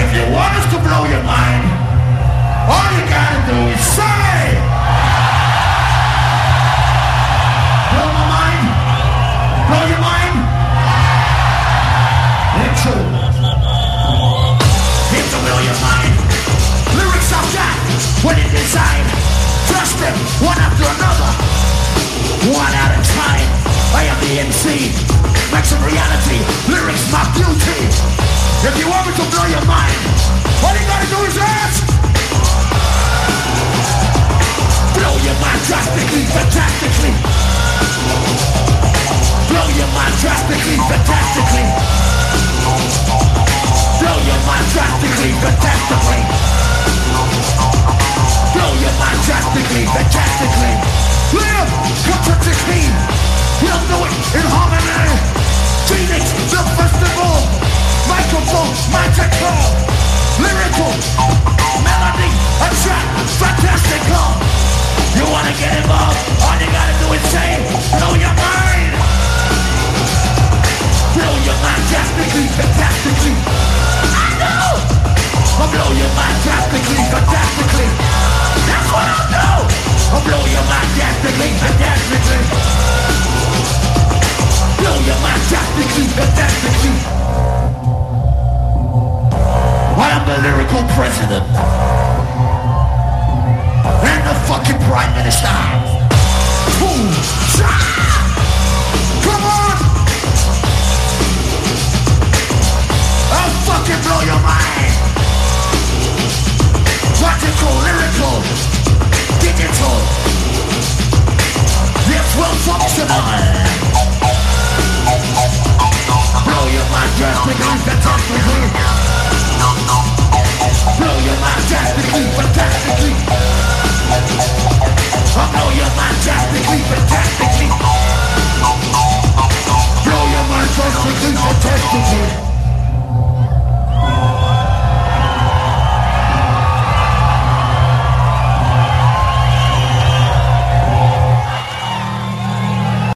If you want us to blow your mind, all you gotta do is say, blow my mind, blow your mind. It's true. It's to blow your mind. Lyrics I've got, when it design, trust them, one after another, one at a time. I am the MC, make some reality, lyrics my beauty. If you want me to blow your mind, all you gotta do is ask. Blow your mind drastically, fantastically. Blow your mind drastically, fantastically. Blow your mind drastically, fantastically. Blow your mind drastically, fantastically. Live, come to 16. We'll do it in harmony. Phoenix, the festival. Microphone, magical. Lyrical, melody, a track, fantastical. You wanna get involved? All you gotta do is say, blow